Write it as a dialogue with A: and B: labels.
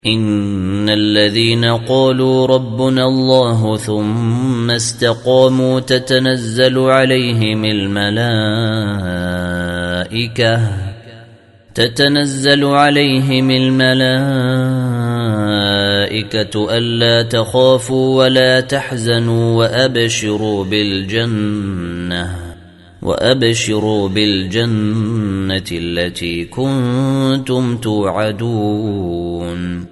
A: إن الذين قالوا ربنا الله ثم استقاموا تتنزل عليهم الملائكة ألا تخافوا ولا تحزنوا وأبشروا بالجنة التي كنتم توعدون